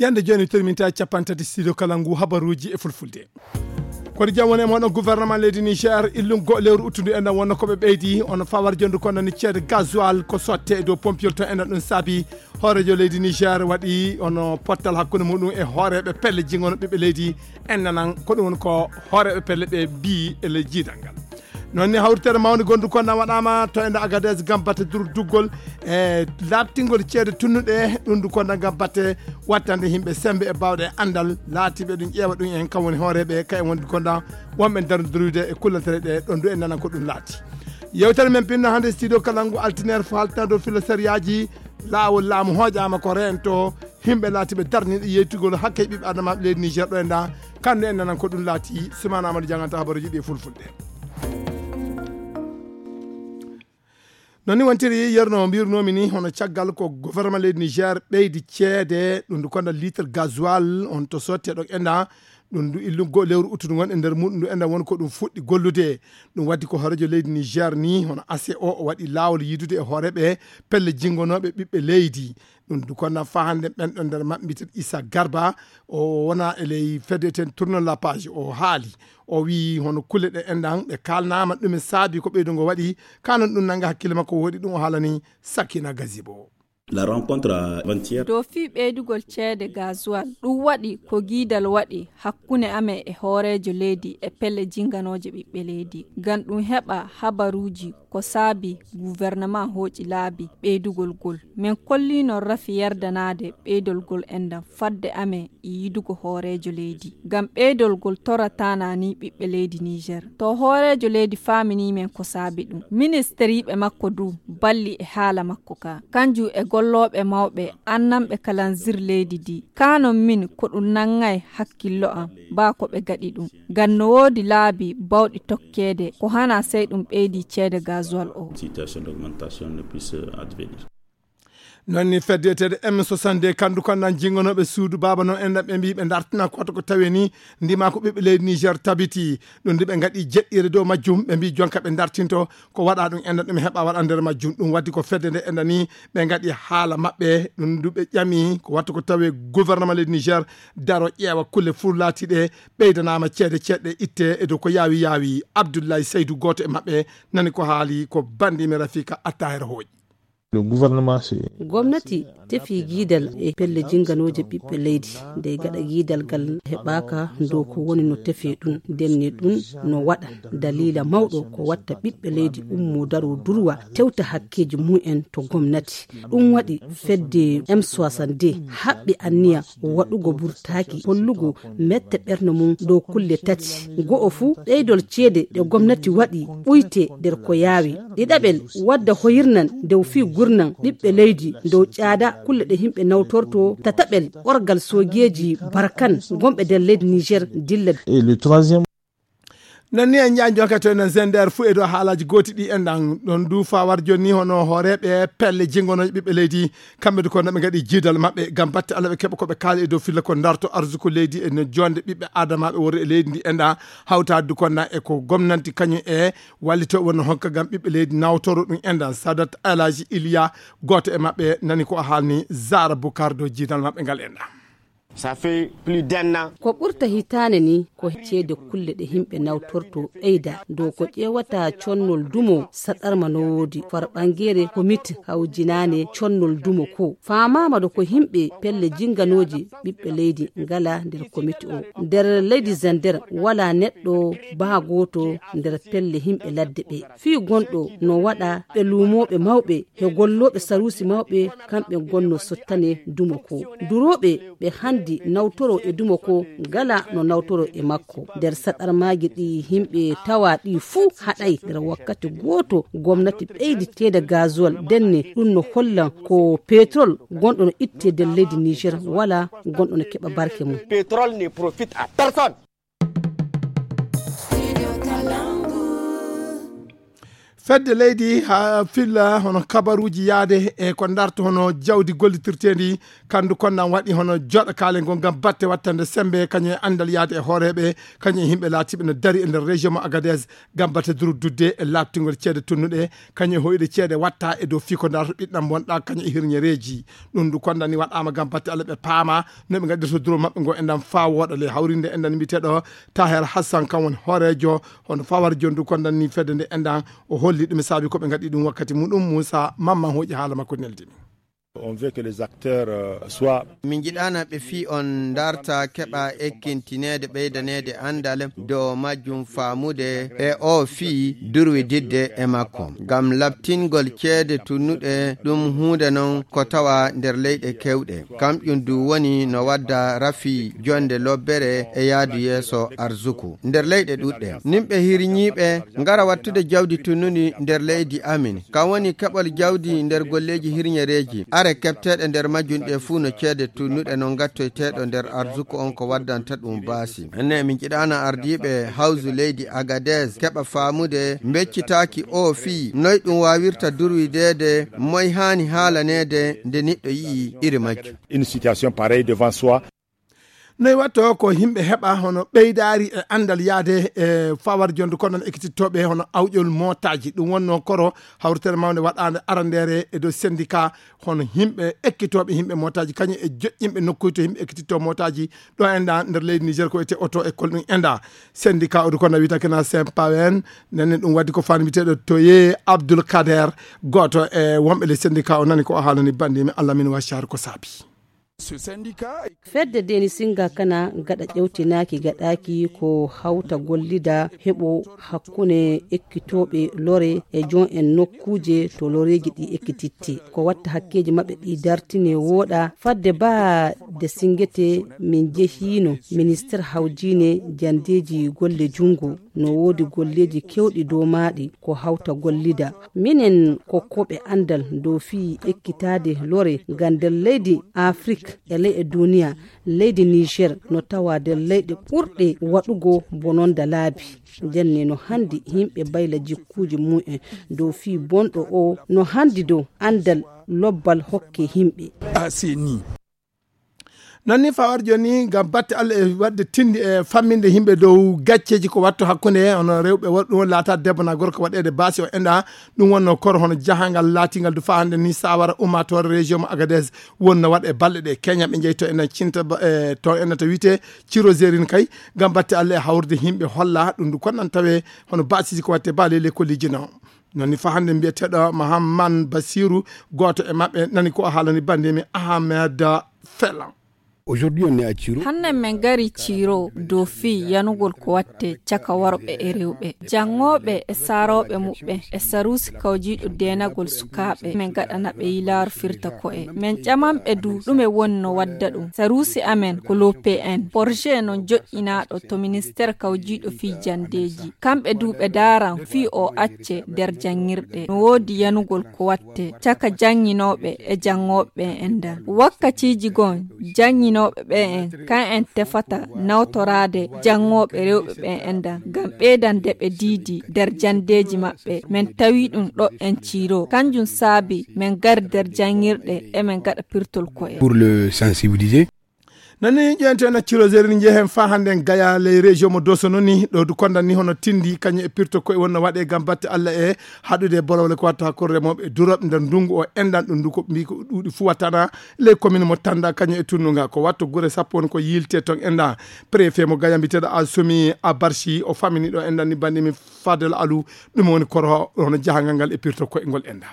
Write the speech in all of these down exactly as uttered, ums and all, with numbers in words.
yande joni terminta capantati studio kalangu habaruji e fulfulde ko jamone mon gouvernement leydi Niger illungo lewru uttudu en wonno ko be beydi on fawar jondu ko nan ciede gasoil ko sotte do pompiol to en dun sabi horejo leydi Niger wadi on pottal hakkunde mudum e horebe pelle jingono be leydi en nan ko dum ko horebe pelle be bi e le jidangal nonni hawrtere mawni gondu ko na wadama to en Agadez gambate dur duggol e labtingol ciede tunnude dundu ko na gambate wattande himbe sembe e bawde andal laatibe dun ƴewa dun en kawoni horebe kay wonde ko da wonbe dar druide e kullatere de don du en nana ko dum laati yewtere men pinna hande studio kalangu altinaire fo haltado filosariaji laawol laamu hojaama ko rento himbe laatibe darnide yeytugol hakke bib adama leydi Niger do en da kande en nana ko dum laati Soumana Amadou janganta habaruji di fulfulde noni wantiri yerno mbirno mini hono caggal ko gouvernement leydi Niger beydi ceede dum ko litre gasoil on to sotte do enda dum du illugo lewru uttudu gon e nder mudum du enda won ko dum fuddi gollude dum waddi ko horejo leydi Niger ni hono A C O o wadi lawol yidude e horebe pelle jingonobe bibbe leydi dum du ko na fahande ben don der mabbitir Issa Garba o wona ele fedeten tourner la page o haali o wi hono kulle de endan be kalnama dum saabi ko be dungo wadi kanon dum nanga hakkille makko wodi dum o halani Sakina Gazibo. La rencontre avant-hier do fi beedugol ceede gasoil dum wadi ko giidal wadi hakkune ame e horejo leydi e pelle jinganoje bibbe leydi gandum heba habaruji ko saabi gouvernement hoji laabi beedugol gol men kollino rafi yardanade beedol gol enda fadde ame yidugo horejo leydi gam beedol gol toratana ni bibbe leydi Niger to horejo leydi famini men ko saabi dum ministeri be makko du balli e hala makko ka kanju e gollobe mawbe annambe kalanzir leydi di kanon min ko dum nangay hakkillo am ba ko be gadi dum ganno wodi laabi bawdi tokkede ko hana sey dum beedi ceede gasoil o situation d'augmentation ne puisse advenir. nonni feddetede M soixante-deux kandu ko nan jingonobe suudu baba non en be mbi be dartina ko to ko taweni ndima ko bibbe leydi Niger tabiti don dibe ngadi jeddire do majjum be mbi jonka be dartinto ko wada dum en dum heba wada der majjum dum waddi ko feddede en ni be ngadi haala mabbe dum dube jami ko watto ko tawe gouvernement leydi Niger daro ƴeewa kulle furlati de beydanama ceede cedde itte e do ko yawi yawi Abdoulaye Seydou goto e mabbe nani ko haali ko bandi mi Rafika Attahir hoji. Le gouvernement c'est gwamnati tafi gidal e pelle jinganoje bibbe leydi de gada gidal gal hebaka do ko woni no tafi dun denni dun no wada dalila mawdo ko watta bibbe leydi ummu daro durwa tewta hakkeji mu'en to gwamnati dum wadi fedde M soixante-deux habbi anniya wadugo burtaki hollugo mette berno mum do kulle tati go ofu deydol ceede de gwamnati wadi uyte der ko yawi didabel wadda hoyirnan dew fi gurnan bibbe leydi do caada kulle de himbe nawtorto tatabel orgal sogeji barkan gombe del leydi Niger dilla. Et le troisième nani en janjo ka to na zender fu edo haalaji goti di endan don du fa war joni hono horebe pelle jingono bibbe leydi kambe ko nabe ngadi jidal mabbe gam batte alabe kebe ko be kala edo fille ko darto arzuko leydi e no jonde bibbe adama be wori e leydi di enda hawta du ko na e ko gomnanti kanyu e wallito won hokka gam bibbe leydi nawtoro dum enda Sadat Alaji Iliya goto e mabbe nani ko halni Zara Bukardo jidal mabbe ngal enda. Ça fait plus d'un an. Ko burta hitane ni ko ceede kulle de himbe nawtorto eida do ko ƴewata chonnol dumo sadar manodi farbangere komiti hawjinane chonnol dumo ko famama do ko himbe pelle jinganoji bibbe leydi ngala der komiti o der leydi Zander wala neddo ba goto der pelle himbe ladde be fi gondo no wada be lumobe mawbe he gollobe sarusi mawbe kambe gonno sottane dumo ko durobe be hande nawtoro e dumo ko gala no nawtoro e makko der sadar magi di himbe tawa di fu hadai der wakkati goto gomnati beydi tede gasoil denne dun no hollan ko petrol gondo no itte del leydi Niger wala gondo no keba barke mum. Pétrole ne profite à personne. fedde leydi ha filla hono kabaruji yaade e ko darto hono jawdi gollitirtendi kandu konnan waɗi hono joɗa kaale ngo gam batte wattande sembe kañum andal yaade e hooreɓe kañum himɓe laatiɓe no dari e nder région mo Agadez gam batte durududde e labtingol ceede tunnuɗe kañum hoyde ceede watta e dow fi ko darto ɓiɗɗam bonɗa kañum e hirñereji ɗum du kondani waɗama gam batte Allah ɓe paama no ɓe gaddirto duro mabɓe ngo enɗam fa woɗa le hawrinde enɗan mbiteɗo Taher Hassan kam woni hoorejo hono fawar jondu kondani fedde nde enɗan o holli ɗum saabi ko ɓe gaɗi ɗum wakkati muɗum Moussa Mamman hoƴi haala makko neldini. On veut que les acteurs euh, soient min jiɗana ɓe fi on darta keɓa ekkintinede ɓeydanede andal dow majjum famude e o fi durwididde e makko gam labtingol ceede tunnuɗe ɗum hunde non ko tawa nder leyɗe kewɗe kamƴum du woni no wadda rafi jonde lobbere e yaadu yeeso arzuku nder leyɗe ɗuɗɗe nimɓe hirñiɓe ngara wattude jawdi tunnudi nder leydi amin kam woni keɓol jawdi nder golleji hirñereji are kepteɗe nder majjunɗe fuu no ceede tunnuɗe no gattoyteɗo nder arzuku on ko waddanta ɗum baasi enne min jiɗana ardiɓe hawsu leydi Agadez keɓa faamude beccitaki o fii noy ɗum wawirta durwidede moy hani haalanede nde neɗɗo yii iri majju une situation pareille devant soi. noy watto ko himɓe heɓa hono ɓeydari e andal yaade e fawar jonde ko non ekkitittoɓe hono awƴol motaji ɗum wonno koro hawritere mawde waɗande arandere e dow syndicat hono himɓe ekkitoɓe himɓe motaji kañum e joƴƴimɓe nokkuy to himɓe ekkititto motaji ɗo enda nder leydi Niger ko wiyete auto école ɗum enda syndicat oɗo kono wiyata kena Sempawen nenne ɗum waddi ko fani biteɗo Toye Abdoul Kader goto e wonɓe le syndicat o nani ko o haalani bandimi Allah min waccar ko saabi. fedde deni singa kana gada ƴewtinaki gaɗaki ko hawta gollida heɓo hakkune ekkitoɓe lore e jon en nokkuje to loreji ɗi ekkititti ko watta hakkeji mabɓe ɗi dartine woɗa fadde ba de singete min jehino ministére hawjine jandeji golle jungo no wodi golleji kewɗi dow maɗi ko hawta gollida minen ko koɓe andal dow fi ekkitade lore gandel leydi Afrique e leyɗe duniya leydi Niger no tawa nder leyɗe ɓurɗe waɗugo bononda laabi jenne no handi himɓe bayla jikkuji mu'en dow fi bonɗo o no handi dow andal lobbal hokke himɓe aseni nonni fawar joni gam batte Allah e wadde tindi e famminde himɓe dow gacceji ko watto hakkunde ono rewɓe ɗum laata debbo na gorko waɗede baasi o enda ɗum wonno koro hono jahangal laatingal du fa hande ni sawara ummatore région mo Agadez wonno waɗe balɗe ɗe Kenya ɓe jeyto enen cinta e to enen to wiyete Chirozérine kay gam batte Allah e hawrde himɓe holla ɗum du konnan tawe hono baasiji ko watte balele colliji non noni fa hande mbiyeteɗo Mahamman Basiru goto e mabɓe nani ko haalani bandimi Ahmed Felan. Aujourd'hui on est à Chiro. Hanne men gari Chiro do fi yanugol ko watte caka warɓe e rewɓe. Jangoɓe e saroɓe muɓɓe e sarusi kawjiɗo denagol sukaɓe men gaɗana ɓe yilar firta ko'e. Men ƴamanɓe du ɗume wonno wadda ɗum. Sarusi amen ko lope en. Projet non joƴƴinaɗo to ministére kawjiɗo fi jandeji. Kamɓe du ɓe daran fi o acce nder jangirɗe. No wodi yanugol ko watte caka janginoɓe e jangoɓe enda. Wakkatiji gon jangi noɓe ɓe en kan en tefata nawtorade jangoɓe rewɓe ɓe enda gam ɓeydande ɓe diidi nder jandeji maɓɓe men tawi ɗum ɗo en Chiro kanjum saabi men gar nder jangirɗe e men gaɗa pirtol ko'e pour le sensibiliser. nani ƴeente na Chirozérine jehen fa hande gaya les région mo doso noni ɗo du kondan ni hono tindi kañum e pirto koye wonno waɗe gam batte Allah e haɗude bolowle ko watta hakkude remoɓe duroɓe nder ndungu o endan ɗum du ko mbi ko ɗuɗi fu wattana les commune mo Tanda kañum e tunnuga ko watto guure sappo woni ko yilte ton enda préfet mo gaya mbiteɗo Assoumi Abarchi o famini ɗo endan ni bandimi Fadel Alou ɗum woni koro hono jahangal ngal e pirto koye ngol enda.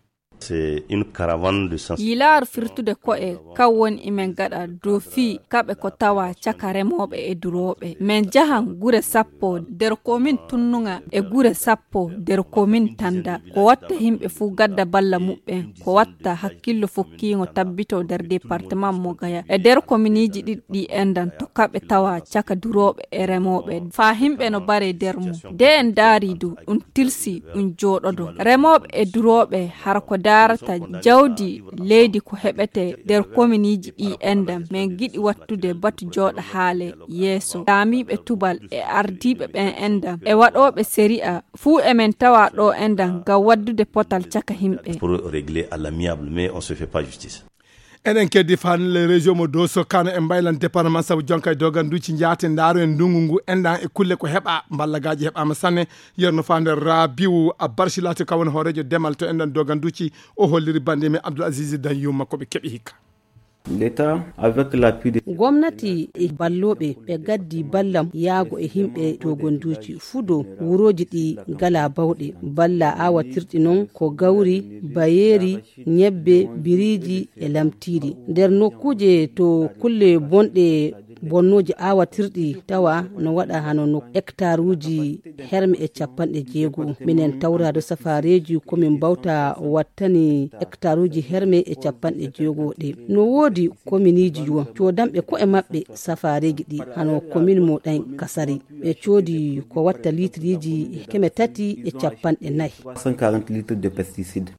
C'est une caravane de sens. Yilar firtude ko'e kawon imen gada do fi kaɓe ko tawa caka remoɓe e duroɓe men jahan gure sappo nder komin tunnuga e gure sappo nder komin Tanda ko watta himɓe fu gadda balla muɓɓen ko watta hakkillo fokkigo tabbito nder département mo Gaya e nder kominiji ɗiɗɗi endan to kaɓe tawa caka duroɓe e remoɓe fa himɓe no bare nder mum de en daari du ɗum tilsi ɗum joɗodo remoɓe e duroɓe har ko darata jawdi leydi ko heɓete nder kominiji ɗi endam min giɗi wattude batu jooɗa haale yeeso laamiɓe tubal e ardiɓe ɓen endam e waɗoɓe séria fuu emen tawa ɗo endam ngam waddude potal caka himɓe pour régler à l'amiable, mais on se fait pas justice. enen keddi fanle région mo doso kano e mbaylan département sabu jonka e doganduci jaate ndaaro en ndungu ngu endan e kulle ko heɓa ballagaji heɓama sanne yerno fande rabiu a barchilate kawon horejo demal to endan doganduci o holliri bande men Abdoul Aziz Danyuma ko ɓe keɓi hikka. L'État avec l'appui de gwamnati e balloɓe ɓe gaddi ballam yaago e himɓe dogonduci fudo wuroji ɗi gala bawɗe balla awatirɗi noon ko gawri bayeri ñebbe biriji e lamtiɗi nder nokkuje to kulle bonɗe bonnoji awatirɗi tawa no waɗa hano no hectare uji herme e capanɗe jeego minen tawrado safareji komin bawta wattani hectare uji herme e capanɗe jeego ɗe no woodi kominiji yo codamɓe ko e maɓɓe safareji ɗi hano commune mo ɗan kasari ɓe coodi ko watta litriji keme tati e capanɗe nayyi cent quarante litres de pesticides.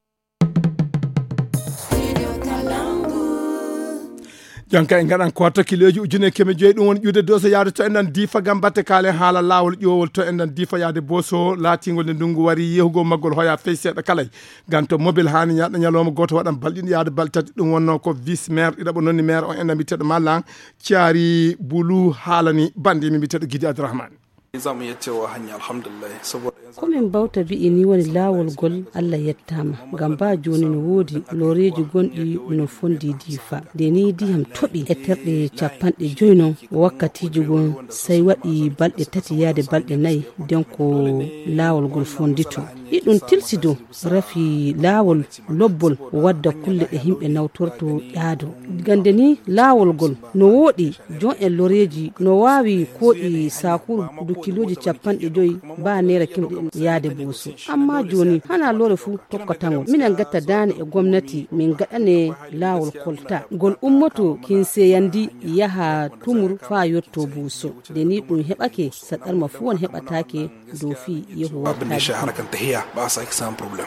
jonka en gaɗan quarto kiloji ujune keme joyi ɗum woni ƴude doso yaade to enɗan difa gam batte kaalen haala lawol ƴowol to enɗan difa yaade boso laatingol nde ndungu wari yehugo maggol hoya fey seeɗa kalay gan to mobile hani ñaɗa ñalawma goto waɗan balɗiɗi yaade baltati ɗum wonno ko vice maire ɗiɗaɓo nonni maire on enɗan mbiteɗo mallan Thiari Boulou haalani bandimi mbiteɗo Guidi Abdourahmane. zamu iya cewa hanya alhamdulillah saboda komin bawta wi'i ni woni laawol gol Allah yettama ngam ba joni no woodi loreji gonɗi no fondi difa de ni diyam toɓi e terɗe capanɗe joyi noon wakkatiji gon sai waɗi balɗe tati yaade balɗe nayyi den ko laawol gol fondito ɗiɗum tilsido rafi laawol lobbol wadda kulle ɗe himɓe nawtorto ƴaado gande ni laawol gol no wooɗi jon en loreji no wawi koɗi sakuru du kiloji capanɗe joyi ba nera kimɗe yaade boso amma joni hana lore fu tokkatangol minen gatta dane e gwamnati min gaɗane laawol kolta gol ummoto kin seyandi yaha tumur fa yotto boso de ni ɗum heɓake saɗarma fu won heɓatake dow fi yehu wattaji ba sa ki samu problem.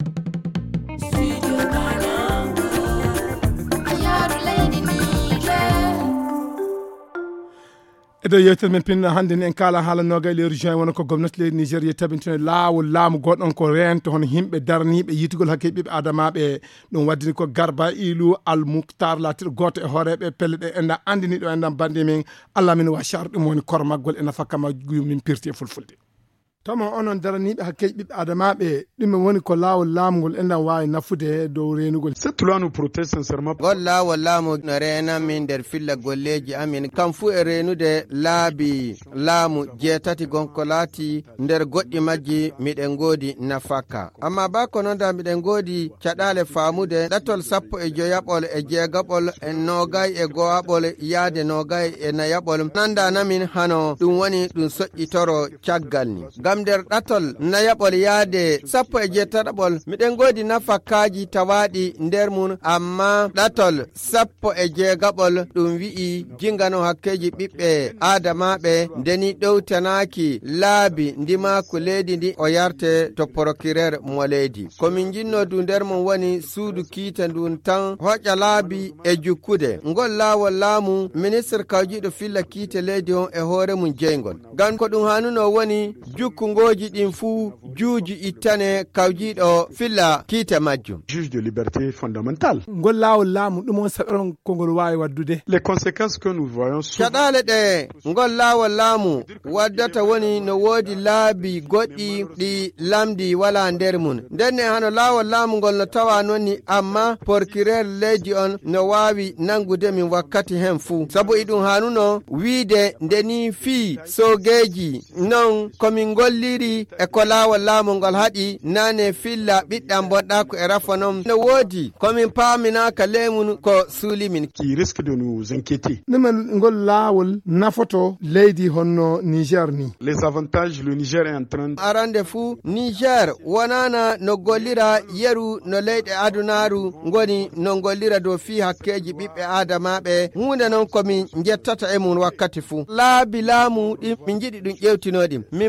eɗo yewtere men pinno hannde en kala haala noga e leydi juin wona ko gomnati leydi nigéria tabintino laawol laamu goɗɗon ko rento hono himɓe daraniɓe yitugol hakke ɓiɓɓe adamaɓe ɗum waddini ko Garba Ilou Al Mouktar latiɗo goto e hooreɓe pelle ɗe enɗa andini ɗo enɗan bande min Allah min wachar ɗum woni kormaggol e nafakama min pirti e fulfulde tama onon daraniɓe hakkeji ɓiɓɓe adamaɓe ɗum woni ko laawol laamugol enɗan wawi nafude dow renugol. Cette loi nous protège sincèrement. Gol laawol laamu no reena min nder filla golleji amin kam fu e renude laabi laamu jeetati gonko laati nder goɗɗi majji miɗen goodi nafaka amma ba ko noon da miɗen goodi caɗale faamude ɗatol sappo e joyaɓol e jeegaɓol e nogay e go'aɓol yaade nogay e nayaɓol nandanamin hano ɗum woni ɗum soƴƴitoro caggal ni gam nder ɗatol nayaɓol yaade sappo e jeetaɗaɓol miɗen goodi nafakaji tawaɗi nder mum amma ɗatol sappo e jeegaɓol ɗum wi'i jingano hakkeji ɓiɓɓe adamaɓe ndeni ɗowtanaki laabi ndimaku leydi ndi o yarte to procureur mo leydi komin jinno du nder mum woni suudu kiita ndun tan hoƴa laabi e jukkude ngol laawol laamu ministre kawjiɗo filla kiite leydi on e hoore mum jeygol ngam ko ɗum hanuno woni jukku ngoji ɗin fuu juuji ittane kawjiɗo filla kiite majjum juge de liberté fondamentale ngol laawol laamu ɗum on saɓeron kongol wawi waddude les conséquences que nous voyons caɗale ɗe ngol laawol laamu waddata woni no woodi laabi goɗɗi ɗi lamdi wala nder mum ndenne hano laawol laamu ngol no tawa nonni amma procureur leydi on no wawi nangude min wakkati hen fuu sabu iɗum hanuno wiide ndeni fii sogeji non komin golliri e ko laawol laamu ngol haɗi nane filla ɓiɗɗam bonɗa ko e rafa non no woodi komin paaminaka lemun ko suulimin qui risque de nous inquiéter nemen ngol laawol nafoto leydi honno Niger ni les avantages le Niger est en train arande fuu Niger wonana no gollira yeru no leyɗe adunaru ngoni no gollira dow fi hakkeji ɓiɓɓe adamaɓe hunde noon komin jettata e mum wakkati fuu laabi laamu ɗi min jiɗi ɗum ƴewtinoɗi min mbawta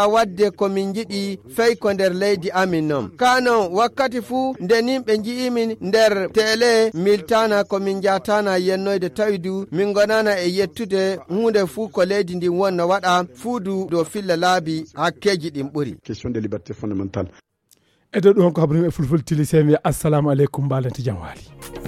wawata wadde ko min jiɗi fey ko nder leydi amin non kano wakkati fuu nde nin ɓe ji'imin nder tele miltana ko min jatana yennoyde tawidu min gonana e yettude hunde fuu ko leydi ndin wonno waɗa fuudu dow filla laabi hakkeji ɗin ɓuri question de liberté fondamentale edo ɗon ko habrimi e fulful tili semi assalamu aleykum mbalanti jam waali